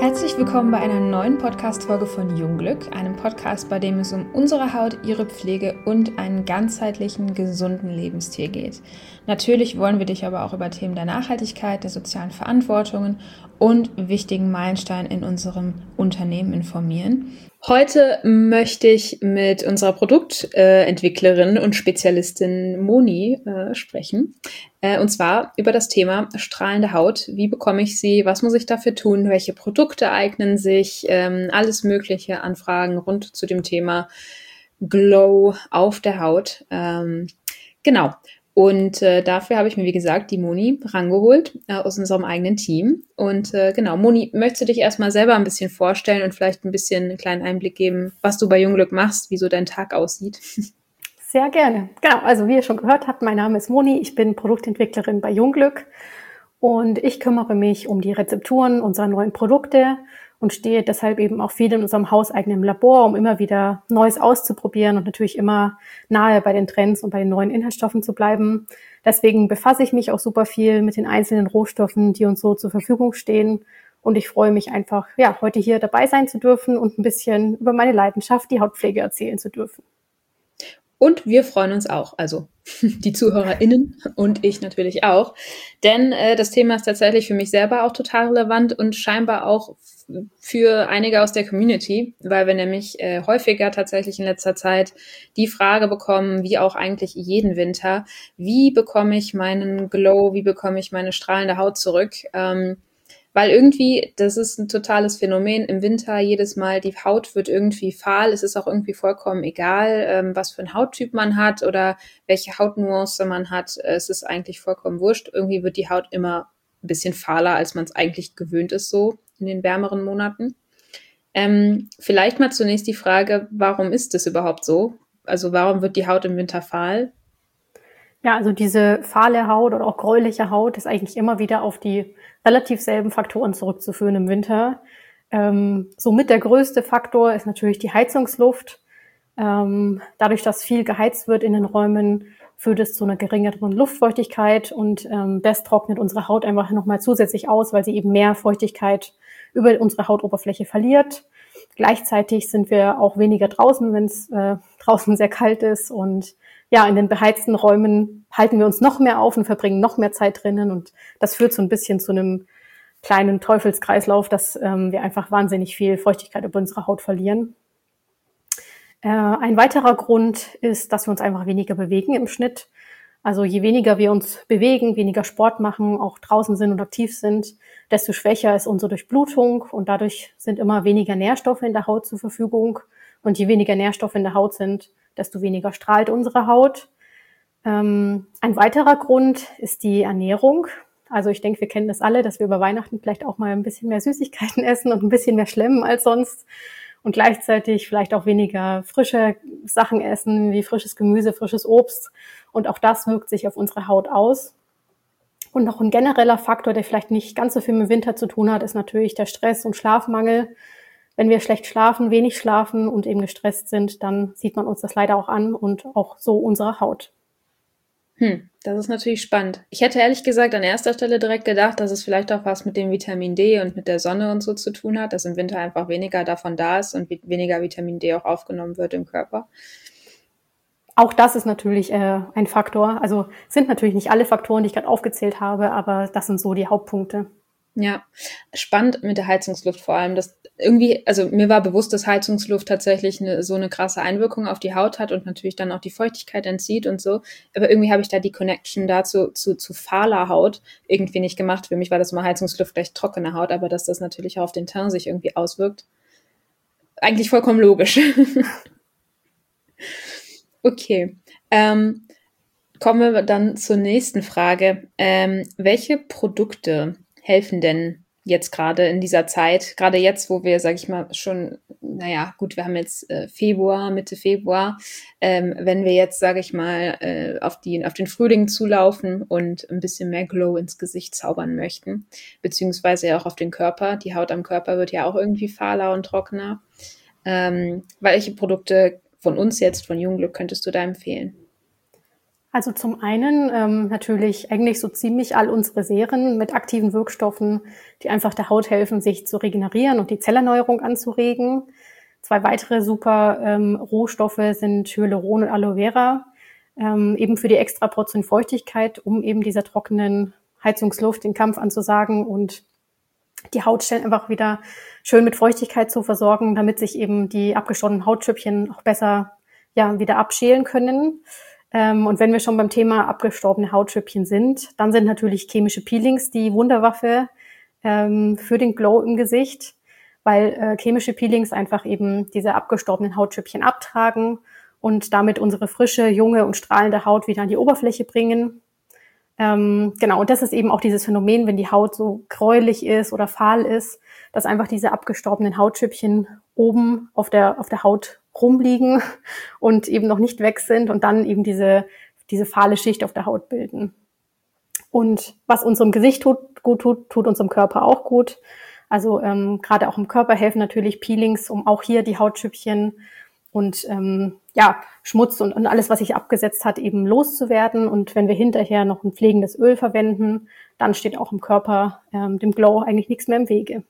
Herzlich willkommen bei einer neuen Podcast-Folge von Jungglück, einem Podcast, bei dem es um unsere Haut, ihre Pflege und einen ganzheitlichen, gesunden Lebensstil geht. Natürlich wollen wir dich aber auch über Themen der Nachhaltigkeit, der sozialen Verantwortungen und wichtigen Meilensteinen in unserem Unternehmen informieren. Heute möchte ich mit unserer Produktentwicklerin und Spezialistin Moni sprechen. Und zwar über das Thema strahlende Haut. Wie bekomme ich sie? Was muss ich dafür tun? Welche Produkte eignen sich? Alles Mögliche an Fragen rund zu dem Thema Glow auf der Haut. Genau. Und dafür habe ich mir, wie gesagt, die Moni rangeholt aus unserem eigenen Team. Und genau, Moni, möchtest du dich erstmal selber ein bisschen vorstellen und vielleicht ein bisschen einen kleinen Einblick geben, was du bei Jungglück machst, wie so dein Tag aussieht? Sehr gerne. Genau, also wie ihr schon gehört habt, mein Name ist Moni, ich bin Produktentwicklerin bei Jungglück und ich kümmere mich um die Rezepturen unserer neuen Produkte und stehe deshalb eben auch viel in unserem hauseigenen Labor, um immer wieder Neues auszuprobieren und natürlich immer nahe bei den Trends und bei den neuen Inhaltsstoffen zu bleiben. Deswegen befasse ich mich auch super viel mit den einzelnen Rohstoffen, die uns so zur Verfügung stehen. Und ich freue mich einfach, ja, heute hier dabei sein zu dürfen und ein bisschen über meine Leidenschaft, die Hautpflege, erzählen zu dürfen. Und wir freuen uns auch, also die ZuhörerInnen und ich natürlich auch, denn das Thema ist tatsächlich für mich selber auch total relevant und scheinbar auch für einige aus der Community, weil wir nämlich häufiger tatsächlich in letzter Zeit die Frage bekommen, wie auch eigentlich jeden Winter, wie bekomme ich meinen Glow, wie bekomme ich meine strahlende Haut zurück? Weil irgendwie, das ist ein totales Phänomen im Winter, jedes Mal die Haut wird irgendwie fahl. Es ist auch irgendwie vollkommen egal, was für ein Hauttyp man hat oder welche Hautnuance man hat. Es ist eigentlich vollkommen wurscht. Irgendwie wird die Haut immer ein bisschen fahler, als man es eigentlich gewöhnt ist, so in den wärmeren Monaten. Vielleicht mal zunächst die Frage, warum ist das überhaupt so? Also warum wird die Haut im Winter fahl? Ja, also diese fahle Haut oder auch gräuliche Haut ist eigentlich immer wieder auf die relativ selben Faktoren zurückzuführen im Winter. Somit der größte Faktor ist natürlich die Heizungsluft. Dadurch, dass viel geheizt wird in den Räumen, führt es zu einer geringeren Luftfeuchtigkeit und das trocknet unsere Haut einfach nochmal zusätzlich aus, weil sie eben mehr Feuchtigkeit über unsere Hautoberfläche verliert. Gleichzeitig sind wir auch weniger draußen, wenn es draußen sehr kalt ist und ja, in den beheizten Räumen halten wir uns noch mehr auf und verbringen noch mehr Zeit drinnen und das führt so ein bisschen zu einem kleinen Teufelskreislauf, dass wir einfach wahnsinnig viel Feuchtigkeit über unsere Haut verlieren. Ein weiterer Grund ist, dass wir uns einfach weniger bewegen im Schnitt. Also je weniger wir uns bewegen, weniger Sport machen, auch draußen sind und aktiv sind, desto schwächer ist unsere Durchblutung und dadurch sind immer weniger Nährstoffe in der Haut zur Verfügung. Und je weniger Nährstoffe in der Haut sind, desto weniger strahlt unsere Haut. Ein weiterer Grund ist die Ernährung. Also ich denke, wir kennen das alle, dass wir über Weihnachten vielleicht auch mal ein bisschen mehr Süßigkeiten essen und ein bisschen mehr schlemmen als sonst und gleichzeitig vielleicht auch weniger frische Sachen essen, wie frisches Gemüse, frisches Obst. Und auch das wirkt sich auf unsere Haut aus. Und noch ein genereller Faktor, der vielleicht nicht ganz so viel mit dem Winter zu tun hat, ist natürlich der Stress und Schlafmangel. Wenn wir schlecht schlafen, wenig schlafen und eben gestresst sind, dann sieht man uns das leider auch an und auch so unsere Haut. Das ist natürlich spannend. Ich hätte ehrlich gesagt an erster Stelle direkt gedacht, dass es vielleicht auch was mit dem Vitamin D und mit der Sonne und so zu tun hat, dass im Winter einfach weniger davon da ist und weniger Vitamin D auch aufgenommen wird im Körper. Auch das ist natürlich ein Faktor. Also sind natürlich nicht alle Faktoren, die ich gerade aufgezählt habe, aber das sind so die Hauptpunkte. Ja, spannend mit der Heizungsluft vor allem. Dass irgendwie, also mir war bewusst, dass Heizungsluft tatsächlich so eine krasse Einwirkung auf die Haut hat und natürlich dann auch die Feuchtigkeit entzieht und so. Aber irgendwie habe ich da die Connection dazu zu fahler Haut irgendwie nicht gemacht. Für mich war das immer Heizungsluft gleich trockene Haut, aber dass das natürlich auch auf den Teint sich irgendwie auswirkt. Eigentlich vollkommen logisch. Okay. Kommen wir dann zur nächsten Frage. Welche Produkte helfen denn jetzt gerade in dieser Zeit, gerade jetzt, wo wir, sag ich mal, schon, naja, gut, wir haben jetzt Februar, Mitte Februar, wenn wir jetzt, sage ich mal, auf den Frühling zulaufen und ein bisschen mehr Glow ins Gesicht zaubern möchten, beziehungsweise ja auch auf den Körper. Die Haut am Körper wird ja auch irgendwie fahler und trockener. Welche Produkte von uns jetzt, von Jungglück, könntest du da empfehlen? Also zum einen natürlich eigentlich so ziemlich all unsere Serien mit aktiven Wirkstoffen, die einfach der Haut helfen, sich zu regenerieren und die Zellerneuerung anzuregen. 2 weitere super Rohstoffe sind Hyaluron und Aloe Vera, eben für die extra Portion Feuchtigkeit, um eben dieser trockenen Heizungsluft den Kampf anzusagen und die Hautstellen einfach wieder schön mit Feuchtigkeit zu versorgen, damit sich eben die abgestorbenen Hautschüppchen auch besser wieder abschälen können. Und wenn wir schon beim Thema abgestorbene Hautschüppchen sind, dann sind natürlich chemische Peelings die Wunderwaffe für den Glow im Gesicht, weil chemische Peelings einfach eben diese abgestorbenen Hautschüppchen abtragen und damit unsere frische, junge und strahlende Haut wieder an die Oberfläche bringen. Genau, und das ist eben auch dieses Phänomen, wenn die Haut so gräulich ist oder fahl ist, dass einfach diese abgestorbenen Hautschüppchen oben auf der Haut rumliegen und eben noch nicht weg sind und dann eben diese fahle Schicht auf der Haut bilden. Und was unserem Gesicht gut tut, tut unserem Körper auch gut. Also gerade auch im Körper helfen natürlich Peelings, um auch hier die Hautschüppchen und Schmutz und alles, was sich abgesetzt hat, eben loszuwerden. Und wenn wir hinterher noch ein pflegendes Öl verwenden, dann steht auch im Körper dem Glow eigentlich nichts mehr im Wege.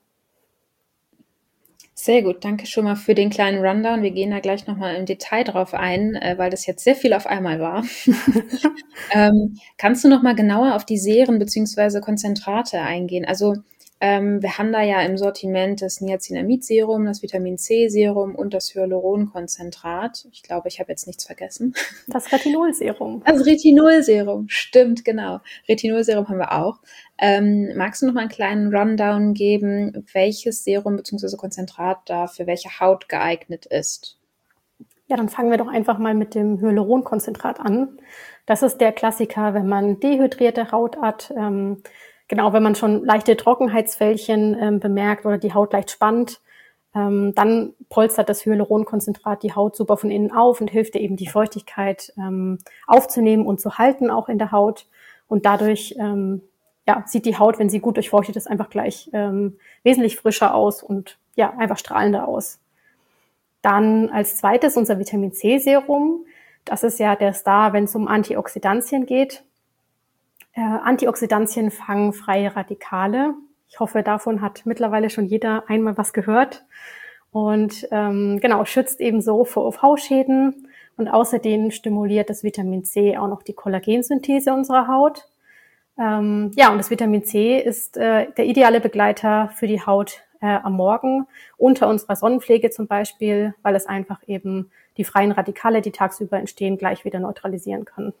Sehr gut, danke schon mal für den kleinen Rundown. Wir gehen da gleich nochmal im Detail drauf ein, weil das jetzt sehr viel auf einmal war. Kannst du nochmal genauer auf die Serien bzw. Konzentrate eingehen? Also wir haben da ja im Sortiment das Niacinamid-Serum, das Vitamin-C-Serum und das Hyaluron-Konzentrat. Ich glaube, ich habe jetzt nichts vergessen. Das Retinol-Serum. Das Retinol-Serum, stimmt, genau. Retinol-Serum haben wir auch. Magst du noch mal einen kleinen Rundown geben, welches Serum bzw. Konzentrat da für welche Haut geeignet ist? Ja, dann fangen wir doch einfach mal mit dem Hyaluron-Konzentrat an. Das ist der Klassiker, wenn man dehydrierte Haut hat, genau, wenn man schon leichte Trockenheitsfältchen bemerkt oder die Haut leicht spannt, dann polstert das Hyaluronkonzentrat die Haut super von innen auf und hilft ihr eben die Feuchtigkeit aufzunehmen und zu halten auch in der Haut. Und dadurch sieht die Haut, wenn sie gut durchfeuchtet ist, einfach gleich wesentlich frischer aus und einfach strahlender aus. Dann als zweites unser Vitamin-C-Serum. Das ist ja der Star, wenn es um Antioxidantien geht. Antioxidantien fangen freie Radikale. Ich hoffe, davon hat mittlerweile schon jeder einmal was gehört. Und schützt ebenso vor UV-Schäden. Und außerdem stimuliert das Vitamin C auch noch die Kollagensynthese unserer Haut. Und das Vitamin C ist der ideale Begleiter für die Haut am Morgen, unter unserer Sonnenpflege zum Beispiel, weil es einfach eben die freien Radikale, die tagsüber entstehen, gleich wieder neutralisieren kann.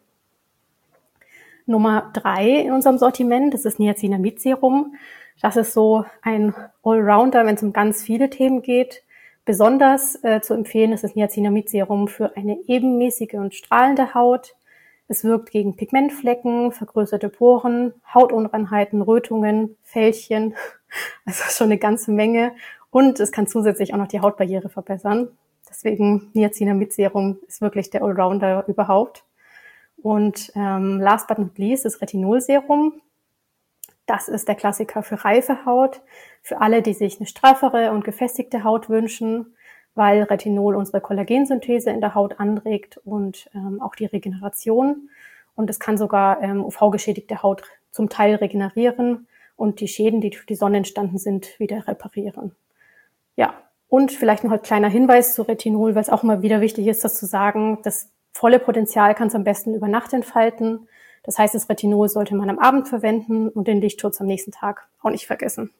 Nummer 3 in unserem Sortiment, das ist Niacinamid-Serum. Das ist so ein Allrounder, wenn es um ganz viele Themen geht. Besonders zu empfehlen ist das Niacinamid-Serum für eine ebenmäßige und strahlende Haut. Es wirkt gegen Pigmentflecken, vergrößerte Poren, Hautunreinheiten, Rötungen, Fältchen, also schon eine ganze Menge. Und es kann zusätzlich auch noch die Hautbarriere verbessern. Deswegen Niacinamid-Serum ist wirklich der Allrounder überhaupt. Und last but not least das Retinol-Serum. Das ist der Klassiker für reife Haut, für alle, die sich eine straffere und gefestigte Haut wünschen, weil Retinol unsere Kollagensynthese in der Haut anregt und auch die Regeneration. Und es kann sogar UV-geschädigte Haut zum Teil regenerieren und die Schäden, die durch die Sonne entstanden sind, wieder reparieren. Ja, und vielleicht noch ein kleiner Hinweis zu Retinol, weil es auch immer wieder wichtig ist, das zu sagen. Das volle Potenzial kann es am besten über Nacht entfalten. Das heißt, das Retinol sollte man am Abend verwenden und den Lichtschutz am nächsten Tag auch nicht vergessen.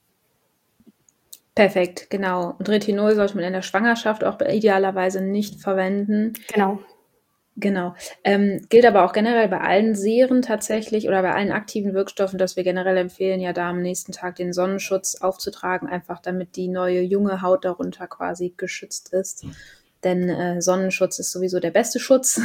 Perfekt, genau. Und Retinol sollte man in der Schwangerschaft auch idealerweise nicht verwenden. Genau. Gilt aber auch generell bei allen Serien tatsächlich oder bei allen aktiven Wirkstoffen, dass wir generell empfehlen, ja da am nächsten Tag den Sonnenschutz aufzutragen, einfach damit die neue junge Haut darunter quasi geschützt ist. Denn Sonnenschutz ist sowieso der beste Schutz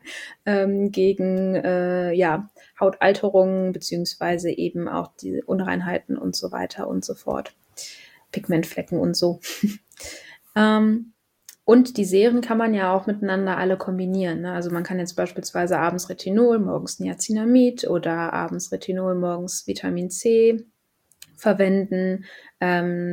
gegen Hautalterungen beziehungsweise eben auch die Unreinheiten und so weiter und so fort. Pigmentflecken und so. Und die Serien kann man ja auch miteinander alle kombinieren. Ne? Also man kann jetzt beispielsweise abends Retinol, morgens Niacinamid oder abends Retinol, morgens Vitamin C verwenden.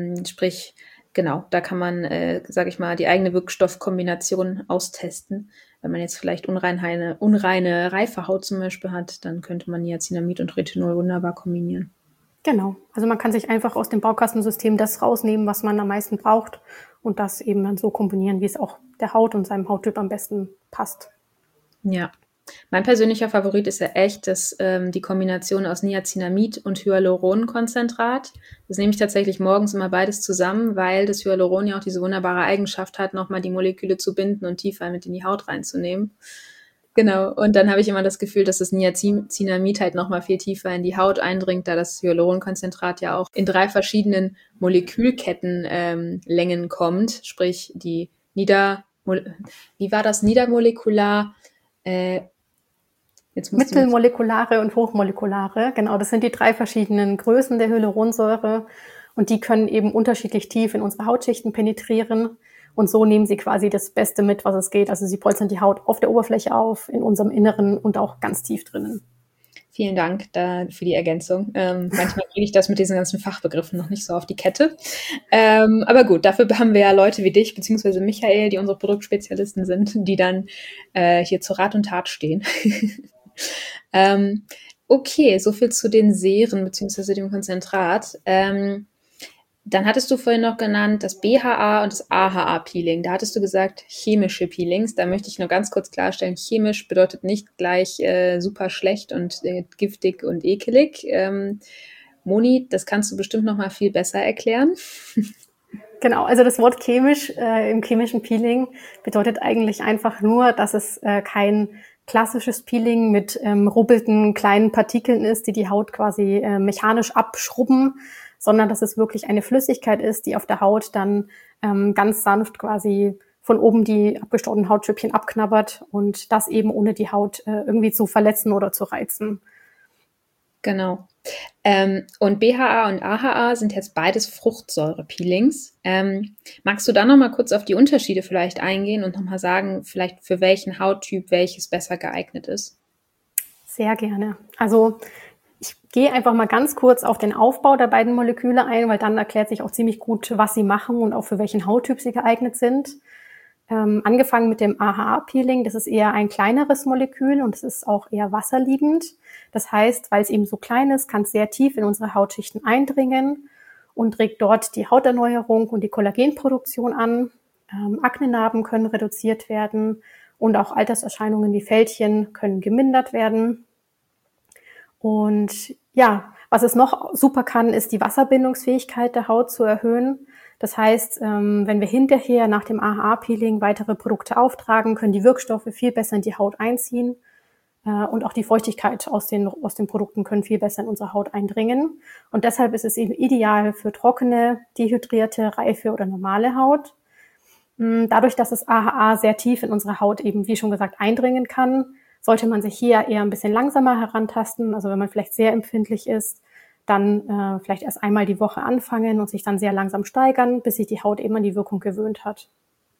Sprich, genau, da kann man, die eigene Wirkstoffkombination austesten. wenn man jetzt vielleicht unreine reife Haut zum Beispiel hat, dann könnte man Niacinamid und Retinol wunderbar kombinieren. Genau. Also man kann sich einfach aus dem Baukastensystem das rausnehmen, was man am meisten braucht und das eben dann so kombinieren, wie es auch der Haut und seinem Hauttyp am besten passt. Ja. Mein persönlicher Favorit ist ja echt die Kombination aus Niacinamid und Hyaluronkonzentrat. Das nehme ich tatsächlich morgens immer beides zusammen, weil das Hyaluron ja auch diese wunderbare Eigenschaft hat, nochmal die Moleküle zu binden und tiefer mit in die Haut reinzunehmen. Genau, und dann habe ich immer das Gefühl, dass das Niacinamid halt nochmal viel tiefer in die Haut eindringt, da das Hyaluronkonzentrat ja auch in 3 verschiedenen Molekülkettenlängen kommt, sprich die niedermolekular, Mittelmolekulare und hochmolekulare, genau, das sind die 3 verschiedenen Größen der Hyaluronsäure und die können eben unterschiedlich tief in unsere Hautschichten penetrieren und so nehmen sie quasi das Beste mit, was es geht. Also sie polstern die Haut auf der Oberfläche auf, in unserem Inneren und auch ganz tief drinnen. Vielen Dank für die Ergänzung. Manchmal kriege ich das mit diesen ganzen Fachbegriffen noch nicht so auf die Kette. Aber gut, dafür haben wir ja Leute wie dich, beziehungsweise Michael, die unsere Produktspezialisten sind, die dann hier zu Rat und Tat stehen. Okay, soviel zu den Seren beziehungsweise dem Konzentrat. Dann hattest du vorhin noch genannt das BHA und das AHA-Peeling. Da hattest du gesagt chemische Peelings. Da möchte ich nur ganz kurz klarstellen, chemisch bedeutet nicht gleich super schlecht und giftig und ekelig. Moni, das kannst du bestimmt noch mal viel besser erklären. Genau, also das Wort chemisch im chemischen Peeling bedeutet eigentlich einfach nur, dass es kein klassisches Peeling mit rubbelnden kleinen Partikeln ist, die die Haut quasi mechanisch abschrubben, sondern dass es wirklich eine Flüssigkeit ist, die auf der Haut dann ganz sanft quasi von oben die abgestorbenen Hautschüppchen abknabbert und das eben ohne die Haut irgendwie zu verletzen oder zu reizen. Genau. Und BHA und AHA sind jetzt beides Fruchtsäure-Peelings. Magst du da noch mal kurz auf die Unterschiede vielleicht eingehen und noch mal sagen, vielleicht für welchen Hauttyp welches besser geeignet ist? Sehr gerne. Also ich gehe einfach mal ganz kurz auf den Aufbau der beiden Moleküle ein, weil dann erklärt sich auch ziemlich gut, was sie machen und auch für welchen Hauttyp sie geeignet sind. Angefangen mit dem AHA-Peeling, das ist eher ein kleineres Molekül und es ist auch eher wasserliebend. Das heißt, weil es eben so klein ist, kann es sehr tief in unsere Hautschichten eindringen und regt dort die Hauterneuerung und die Kollagenproduktion an. Aknenarben können reduziert werden und auch Alterserscheinungen wie Fältchen können gemindert werden. Und ja, was es noch super kann, ist die Wasserbindungsfähigkeit der Haut zu erhöhen. Das heißt, wenn wir hinterher nach dem AHA-Peeling weitere Produkte auftragen, können die Wirkstoffe viel besser in die Haut einziehen und auch die Feuchtigkeit aus den Produkten können viel besser in unsere Haut eindringen. Und deshalb ist es eben ideal für trockene, dehydrierte, reife oder normale Haut. Dadurch, dass das AHA sehr tief in unsere Haut eben, wie schon gesagt, eindringen kann, sollte man sich hier eher ein bisschen langsamer herantasten. Also wenn man vielleicht sehr empfindlich ist, dann vielleicht erst einmal die Woche anfangen und sich dann sehr langsam steigern, bis sich die Haut eben an die Wirkung gewöhnt hat.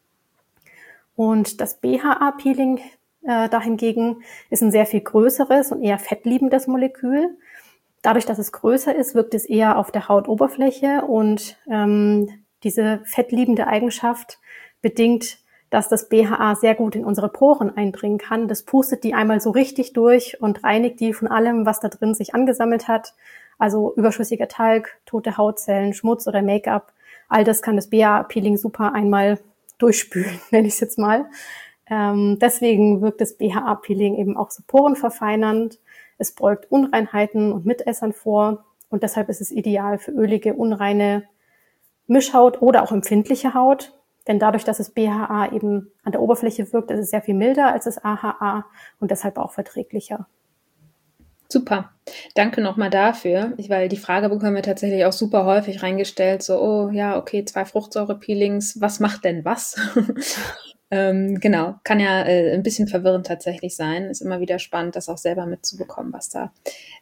Und das BHA-Peeling dahingegen ist ein sehr viel größeres und eher fettliebendes Molekül. Dadurch, dass es größer ist, wirkt es eher auf der Hautoberfläche und diese fettliebende Eigenschaft bedingt, dass das BHA sehr gut in unsere Poren eindringen kann. Das pustet die einmal so richtig durch und reinigt die von allem, was da drin sich angesammelt hat. Also überschüssiger Talg, tote Hautzellen, Schmutz oder Make-up. All das kann das BHA-Peeling super einmal durchspülen, nenne ich es jetzt mal. Deswegen wirkt das BHA-Peeling eben auch so porenverfeinernd. Es beugt Unreinheiten und Mitessern vor. Und deshalb ist es ideal für ölige, unreine Mischhaut oder auch empfindliche Haut. Denn dadurch, dass das BHA eben an der Oberfläche wirkt, ist es sehr viel milder als das AHA und deshalb auch verträglicher. Super. Danke nochmal dafür, weil die Frage bekommen wir tatsächlich auch super häufig reingestellt, so, oh ja, okay, 2 Fruchtsäure-Peelings, was macht denn was? Genau, kann ja ein bisschen verwirrend tatsächlich sein. Ist immer wieder spannend, das auch selber mitzubekommen, was da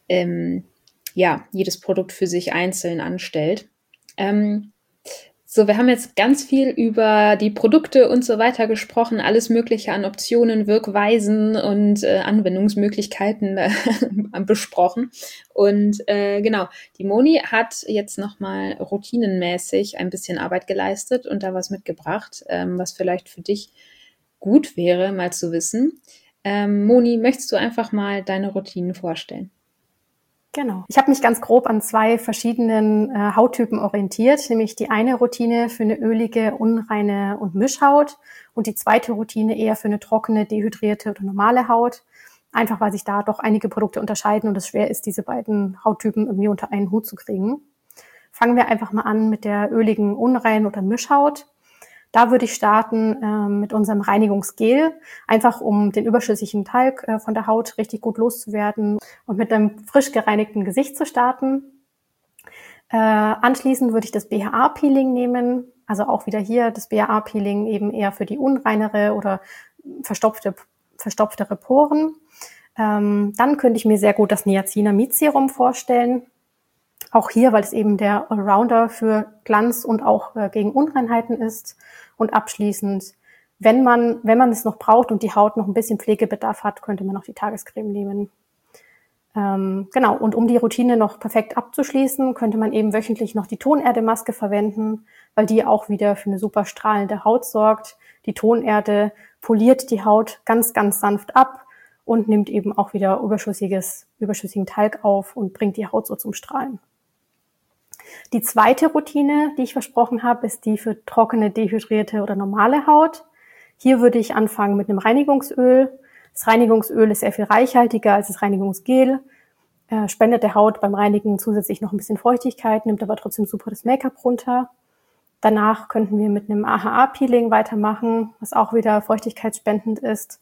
jedes Produkt für sich einzeln anstellt. So, wir haben jetzt ganz viel über die Produkte und so weiter gesprochen, alles Mögliche an Optionen, Wirkweisen und Anwendungsmöglichkeiten besprochen. Und genau, die Moni hat jetzt nochmal routinenmäßig ein bisschen Arbeit geleistet und da was mitgebracht, was vielleicht für dich gut wäre, mal zu wissen. Moni, möchtest du einfach mal deine Routinen vorstellen? Genau. Ich habe mich ganz grob an 2 verschiedenen Hauttypen orientiert, nämlich die eine Routine für eine ölige, unreine und Mischhaut und die zweite Routine eher für eine trockene, dehydrierte oder normale Haut. Einfach weil sich da doch einige Produkte unterscheiden und es schwer ist, diese beiden Hauttypen irgendwie unter einen Hut zu kriegen. Fangen wir einfach mal an mit der öligen, unreinen oder Mischhaut. Da würde ich starten mit unserem Reinigungsgel, einfach um den überschüssigen Talg von der Haut richtig gut loszuwerden und mit einem frisch gereinigten Gesicht zu starten. Anschließend würde ich das BHA-Peeling nehmen, also auch wieder hier das BHA-Peeling eben eher für die unreinere oder verstopftere Poren. Dann könnte ich mir sehr gut das Niacinamid-Serum vorstellen. Auch hier, weil es eben der Allrounder für Glanz und auch gegen Unreinheiten ist. Und abschließend, wenn man es noch braucht und die Haut noch ein bisschen Pflegebedarf hat, könnte man auch die Tagescreme nehmen. Genau, und um die Routine noch perfekt abzuschließen, könnte man eben wöchentlich noch die Tonerdemaske verwenden, weil die auch wieder für eine super strahlende Haut sorgt. Die Tonerde poliert die Haut ganz, ganz sanft ab und nimmt eben auch wieder überschüssigen Talg auf und bringt die Haut so zum Strahlen. Die zweite Routine, die ich versprochen habe, ist die für trockene, dehydrierte oder normale Haut. Hier würde ich anfangen mit einem Reinigungsöl. Das Reinigungsöl ist sehr viel reichhaltiger als das Reinigungsgel, spendet der Haut beim Reinigen zusätzlich noch ein bisschen Feuchtigkeit, nimmt aber trotzdem super das Make-up runter. Danach könnten wir mit einem AHA-Peeling weitermachen, was auch wieder feuchtigkeitsspendend ist.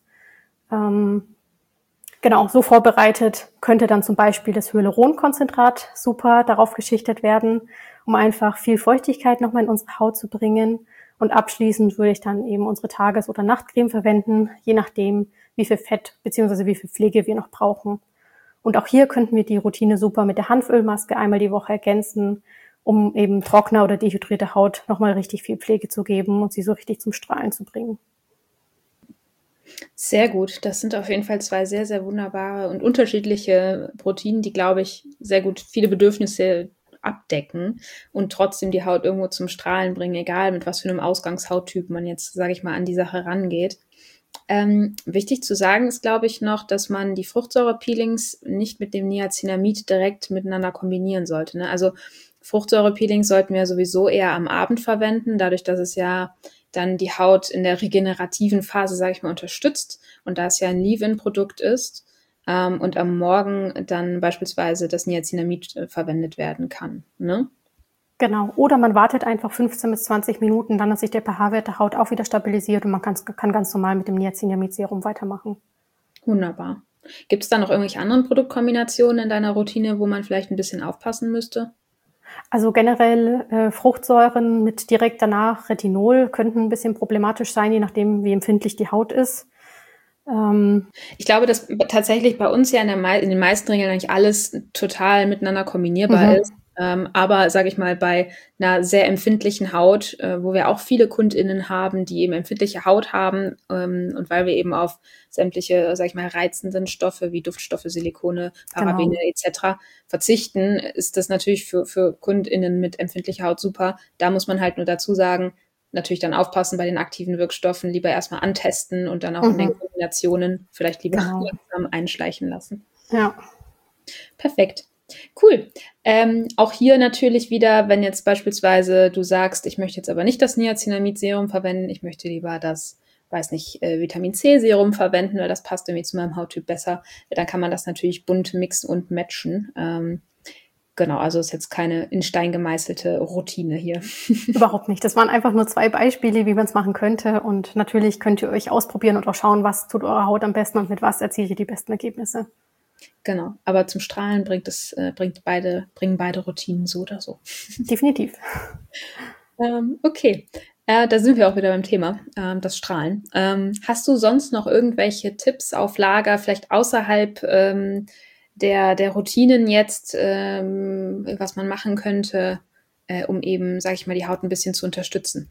Genau, so vorbereitet könnte dann zum Beispiel das Hyaluronkonzentrat super darauf geschichtet werden, um einfach viel Feuchtigkeit nochmal in unsere Haut zu bringen. Und abschließend würde ich dann eben unsere Tages- oder Nachtcreme verwenden, je nachdem, wie viel Fett bzw. wie viel Pflege wir noch brauchen. Und auch hier könnten wir die Routine super mit der Hanfölmaske einmal die Woche ergänzen, um eben trockene oder dehydrierte Haut nochmal richtig viel Pflege zu geben und sie so richtig zum Strahlen zu bringen. Sehr gut. Das sind auf jeden Fall 2 sehr, sehr wunderbare und unterschiedliche Routinen, die, glaube ich, sehr gut viele Bedürfnisse abdecken und trotzdem die Haut irgendwo zum Strahlen bringen, egal mit was für einem Ausgangshauttyp man jetzt, sage ich mal, an die Sache rangeht. Wichtig zu sagen ist, glaube ich, noch, dass man die Fruchtsäurepeelings nicht mit dem Niacinamid direkt miteinander kombinieren sollte. Ne? Also Fruchtsäurepeelings sollten wir sowieso eher am Abend verwenden, dadurch, dass es ja dann die Haut in der regenerativen Phase, sage ich mal, unterstützt und da es ja ein Leave-In-Produkt ist und am Morgen dann beispielsweise das Niacinamid verwendet werden kann. Ne? Genau. Oder man wartet einfach 15 bis 20 Minuten, dann hat sich der pH-Wert der Haut auch wieder stabilisiert und man kann ganz normal mit dem Niacinamid-Serum weitermachen. Wunderbar. Gibt es da noch irgendwelche anderen Produktkombinationen in deiner Routine, wo man vielleicht ein bisschen aufpassen müsste? Also generell Fruchtsäuren mit direkt danach Retinol könnten ein bisschen problematisch sein, je nachdem, wie empfindlich die Haut ist. Ich glaube, dass tatsächlich bei uns ja in den meisten Regeln eigentlich alles total miteinander kombinierbar ist. Aber sage ich mal, bei einer sehr empfindlichen Haut, wo wir auch viele KundInnen haben, die eben empfindliche Haut haben und weil wir eben auf sämtliche, sage ich mal, reizenden Stoffe wie Duftstoffe, Silikone, Parabene etc. verzichten, ist das natürlich für KundInnen mit empfindlicher Haut super. Da muss man halt nur dazu sagen, natürlich dann aufpassen bei den aktiven Wirkstoffen, lieber erstmal antesten und dann auch in den Kombinationen vielleicht lieber langsam einschleichen lassen. Ja. Perfekt. Cool. Auch hier natürlich wieder, wenn jetzt beispielsweise du sagst, ich möchte jetzt aber nicht das Niacinamid-Serum verwenden, ich möchte lieber das, weiß nicht, Vitamin-C-Serum verwenden, weil das passt irgendwie zu meinem Hauttyp besser, dann kann man das natürlich bunt mixen und matchen. Genau, also ist jetzt keine in Stein gemeißelte Routine hier. Überhaupt nicht. Das waren einfach nur 2 Beispiele, wie man es machen könnte. Und natürlich könnt ihr euch ausprobieren und auch schauen, was tut eure Haut am besten und mit was erzielt ihr die besten Ergebnisse. Genau, aber zum Strahlen bringen beide Routinen so oder so. Definitiv. Okay, da sind wir auch wieder beim Thema, das Strahlen. Hast du sonst noch irgendwelche Tipps auf Lager, vielleicht außerhalb der Routinen jetzt, was man machen könnte, um eben, sage ich mal, die Haut ein bisschen zu unterstützen?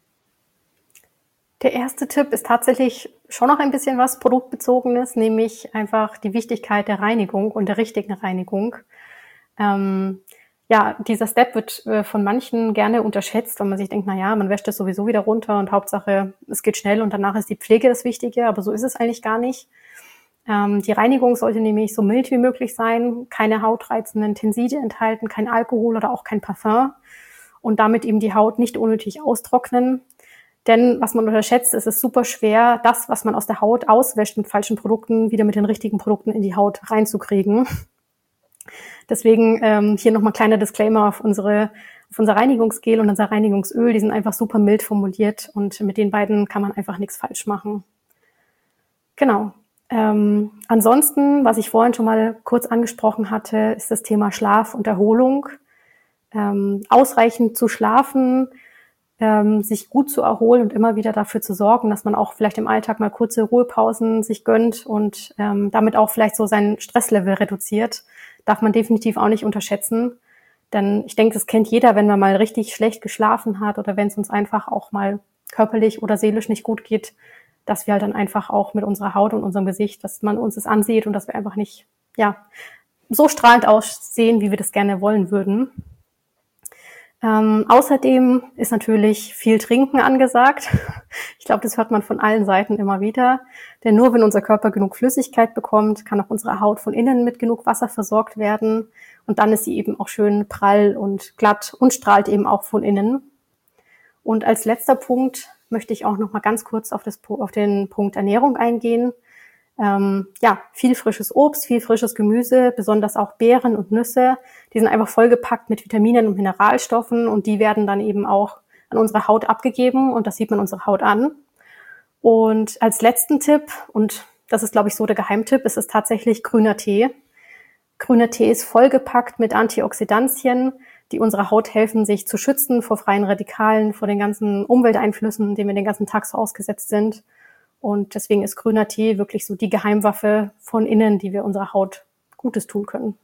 Der erste Tipp ist tatsächlich schon noch ein bisschen was Produktbezogenes, nämlich einfach die Wichtigkeit der Reinigung und der richtigen Reinigung. ja, dieser Step wird von manchen gerne unterschätzt, weil man sich denkt, na ja, man wäscht das sowieso wieder runter und Hauptsache, es geht schnell und danach ist die Pflege das Wichtige, aber so ist es eigentlich gar nicht. Die Reinigung sollte nämlich so mild wie möglich sein, keine hautreizenden Tenside enthalten, kein Alkohol oder auch kein Parfum und damit eben die Haut nicht unnötig austrocknen. Denn was man unterschätzt, ist es super schwer, das, was man aus der Haut auswäscht mit falschen Produkten, wieder mit den richtigen Produkten in die Haut reinzukriegen. Deswegen hier nochmal kleiner Disclaimer auf unser Reinigungsgel und unser Reinigungsöl. Die sind einfach super mild formuliert und mit den beiden kann man einfach nichts falsch machen. Genau. Ansonsten, was ich vorhin schon mal kurz angesprochen hatte, ist das Thema Schlaf und Erholung. Ausreichend zu schlafen, sich gut zu erholen und immer wieder dafür zu sorgen, dass man auch vielleicht im Alltag mal kurze Ruhepausen sich gönnt und damit auch vielleicht so sein Stresslevel reduziert, darf man definitiv auch nicht unterschätzen. Denn ich denke, das kennt jeder, wenn man mal richtig schlecht geschlafen hat oder wenn es uns einfach auch mal körperlich oder seelisch nicht gut geht, dass wir halt dann einfach auch mit unserer Haut und unserem Gesicht, dass man uns das ansieht und dass wir einfach nicht, ja, so strahlend aussehen, wie wir das gerne wollen würden. Außerdem ist natürlich viel Trinken angesagt. Ich glaube, das hört man von allen Seiten immer wieder. Denn nur wenn unser Körper genug Flüssigkeit bekommt, kann auch unsere Haut von innen mit genug Wasser versorgt werden. Und dann ist sie eben auch schön prall und glatt und strahlt eben auch von innen. Und als letzter Punkt möchte ich auch noch mal ganz kurz auf den Punkt Ernährung eingehen. Viel frisches Obst, viel frisches Gemüse, besonders auch Beeren und Nüsse. Die sind einfach vollgepackt mit Vitaminen und Mineralstoffen und die werden dann eben auch an unsere Haut abgegeben und das sieht man unserer Haut an. Und als letzten Tipp, und das ist, glaube ich, so der Geheimtipp, ist es tatsächlich grüner Tee. Grüner Tee ist vollgepackt mit Antioxidantien, die unserer Haut helfen, sich zu schützen vor freien Radikalen, vor den ganzen Umwelteinflüssen, denen wir den ganzen Tag so ausgesetzt sind. Und deswegen ist grüner Tee wirklich so die Geheimwaffe von innen, die wir unserer Haut Gutes tun können.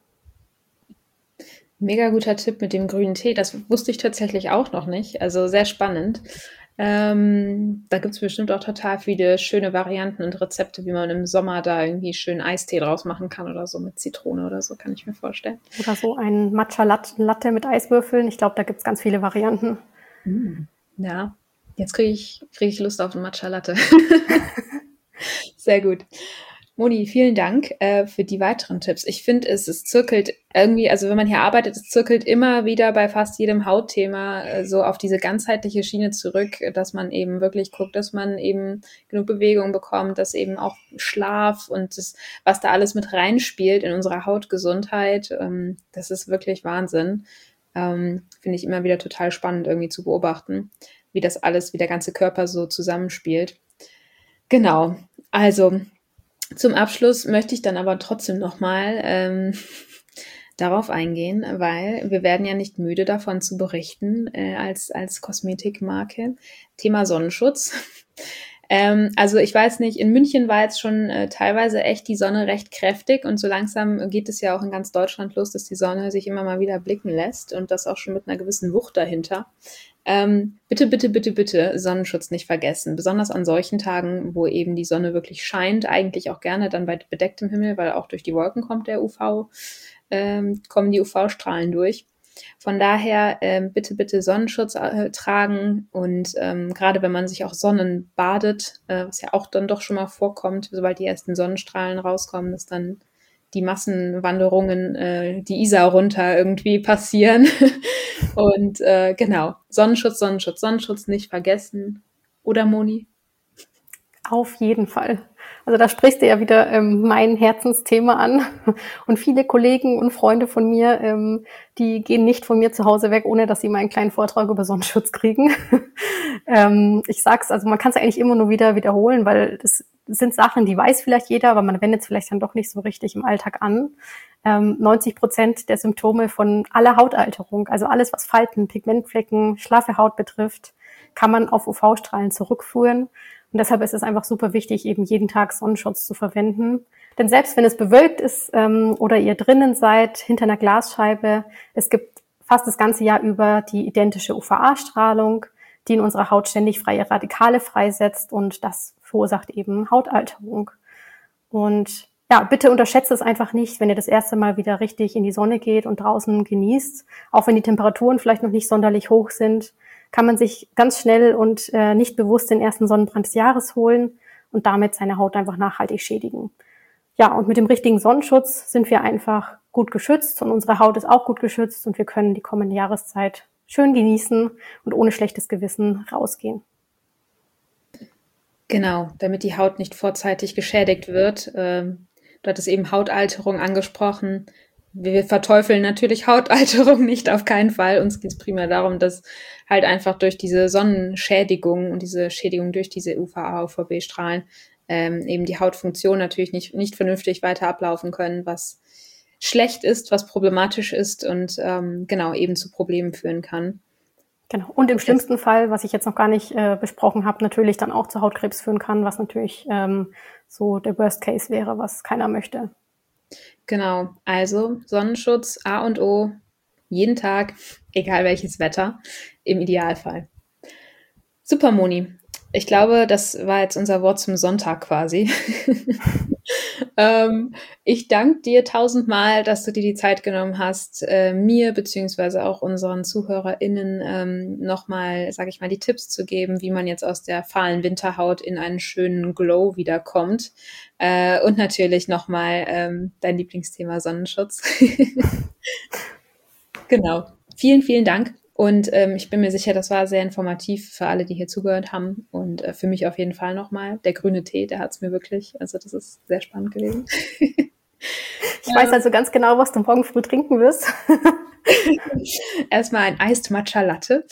Mega guter Tipp mit dem grünen Tee. Das wusste ich tatsächlich auch noch nicht. Also sehr spannend. Da gibt es bestimmt auch total viele schöne Varianten und Rezepte, wie man im Sommer da irgendwie schön Eistee draus machen kann oder so mit Zitrone oder so, kann ich mir vorstellen. Oder so ein Matcha-Latte mit Eiswürfeln. Ich glaube, da gibt es ganz viele Varianten. Ja, jetzt krieg ich Lust auf einen Matcha-Latte. Sehr gut. Moni, vielen Dank für die weiteren Tipps. Ich finde, es zirkelt irgendwie, also wenn man hier arbeitet, es zirkelt immer wieder bei fast jedem Hautthema so auf diese ganzheitliche Schiene zurück, dass man eben wirklich guckt, dass man eben genug Bewegung bekommt, dass eben auch Schlaf und das, was da alles mit reinspielt in unsere Hautgesundheit, das ist wirklich Wahnsinn. Finde ich immer wieder total spannend irgendwie zu beobachten, wie das alles, wie der ganze Körper so zusammenspielt. Genau, also zum Abschluss möchte ich dann aber trotzdem nochmal darauf eingehen, weil wir werden ja nicht müde davon zu berichten als Kosmetikmarke. Thema Sonnenschutz. Also ich weiß nicht, in München war jetzt schon teilweise echt die Sonne recht kräftig und so langsam geht es ja auch in ganz Deutschland los, dass die Sonne sich immer mal wieder blicken lässt und das auch schon mit einer gewissen Wucht dahinter. Bitte Sonnenschutz nicht vergessen. Besonders an solchen Tagen, wo eben die Sonne wirklich scheint, eigentlich auch gerne dann bei bedecktem Himmel, weil auch durch die Wolken kommen die UV-Strahlen durch. Von daher bitte Sonnenschutz tragen und gerade wenn man sich auch sonnenbadet, was ja auch dann doch schon mal vorkommt, sobald die ersten Sonnenstrahlen rauskommen, dass dann die Massenwanderungen die Isar runter irgendwie passieren. Und genau, Sonnenschutz nicht vergessen. Oder Moni? Auf jeden Fall. Also da sprichst du ja wieder mein Herzensthema an. Und viele Kollegen und Freunde von mir, die gehen nicht von mir zu Hause weg, ohne dass sie mal einen kleinen Vortrag über Sonnenschutz kriegen. Ich sag's, also man kann es eigentlich immer nur wieder wiederholen, weil das sind Sachen, die weiß vielleicht jeder, aber man wendet es vielleicht dann doch nicht so richtig im Alltag an. 90% der Symptome von aller Hautalterung, also alles, was Falten, Pigmentflecken, schlaffe Haut betrifft, kann man auf UV-Strahlen zurückführen. Und deshalb ist es einfach super wichtig, eben jeden Tag Sonnenschutz zu verwenden. Denn selbst wenn es bewölkt ist oder ihr drinnen seid, hinter einer Glasscheibe, es gibt fast das ganze Jahr über die identische UVA-Strahlung, die in unserer Haut ständig freie Radikale freisetzt und das verursacht eben Hautalterung. Und ja, bitte unterschätzt es einfach nicht, wenn ihr das erste Mal wieder richtig in die Sonne geht und draußen genießt. Auch wenn die Temperaturen vielleicht noch nicht sonderlich hoch sind, kann man sich ganz schnell und nicht bewusst den ersten Sonnenbrand des Jahres holen und damit seine Haut einfach nachhaltig schädigen. Ja, und mit dem richtigen Sonnenschutz sind wir einfach gut geschützt und unsere Haut ist auch gut geschützt und wir können die kommende Jahreszeit schön genießen und ohne schlechtes Gewissen rausgehen. Genau, damit die Haut nicht vorzeitig geschädigt wird. Du hattest eben Hautalterung angesprochen. Wir verteufeln natürlich Hautalterung nicht, auf keinen Fall. Uns geht es primär darum, dass halt einfach durch diese Sonnenschädigung und diese Schädigung durch diese UVA, UVB-Strahlen eben die Hautfunktion natürlich nicht vernünftig weiter ablaufen können, was schlecht ist, was problematisch ist und genau eben zu Problemen führen kann. Genau. Und im schlimmsten Fall, was ich jetzt noch gar nicht besprochen habe, natürlich dann auch zu Hautkrebs führen kann, was natürlich so der Worst Case wäre, was keiner möchte. Genau, also Sonnenschutz A und O, jeden Tag, egal welches Wetter, im Idealfall. Super, Moni. Ich glaube, das war jetzt unser Wort zum Sonntag quasi. Ich danke dir 1000-mal, dass du dir die Zeit genommen hast, mir beziehungsweise auch unseren ZuhörerInnen nochmal, sage ich mal, die Tipps zu geben, wie man jetzt aus der fahlen Winterhaut in einen schönen Glow wiederkommt. Und natürlich nochmal dein Lieblingsthema Sonnenschutz. Genau. Vielen, vielen Dank. Und ich bin mir sicher, das war sehr informativ für alle, die hier zugehört haben. Und für mich auf jeden Fall nochmal. Der grüne Tee, der hat es mir wirklich, also das ist sehr spannend gewesen. Ich weiß also ganz genau, was du morgen früh trinken wirst. Erstmal ein Iced Matcha Latte.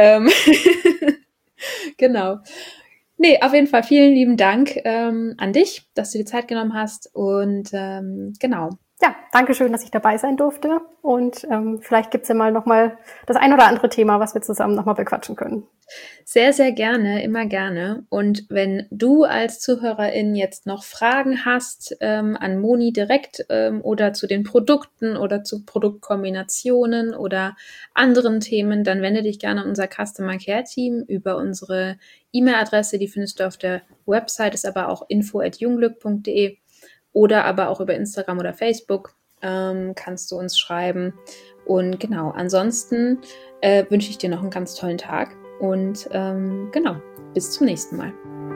Genau. Nee, auf jeden Fall vielen lieben Dank an dich, dass du dir Zeit genommen hast. Und genau. Ja, danke schön, dass ich dabei sein durfte. Und vielleicht gibt's ja mal nochmal das ein oder andere Thema, was wir zusammen nochmal bequatschen können. Sehr, sehr gerne, immer gerne. Und wenn du als Zuhörerin jetzt noch Fragen hast an Moni direkt oder zu den Produkten oder zu Produktkombinationen oder anderen Themen, dann wende dich gerne an unser Customer Care Team über unsere E-Mail-Adresse. Die findest du auf der Website, ist aber auch info@jungglück.de. Oder aber auch über Instagram oder Facebook kannst du uns schreiben. Und genau, ansonsten wünsche ich dir noch einen ganz tollen Tag. Und genau, bis zum nächsten Mal.